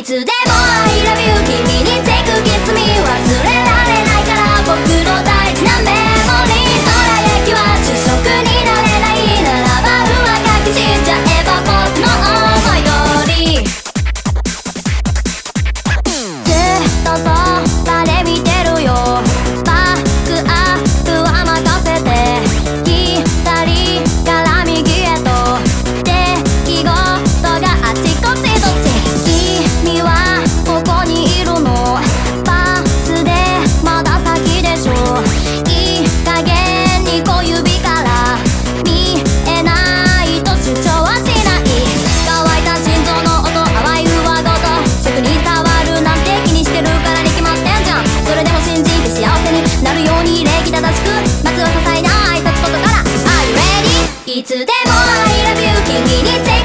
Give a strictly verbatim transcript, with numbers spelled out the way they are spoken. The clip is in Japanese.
つでも I love you 君に take a kiss me 忘れられないから僕の大事なメモリーどら焼きは主食になれないならば上書きしちゃえば僕の思い通りずっとそばで見てるよバックアップは任せて左から右へと出来事があちこちどっち君はここにいるのバスでまだ先でしょいい加減に小指から見えないと主張はしない乾いた心臓の音淡い上ごと食に触るなんて気にしてるからに決まってんじゃんそれでも信じて幸せになるように礼儀正しくまずは些細な挨拶ことから Are you ready? いつでも I love you 君に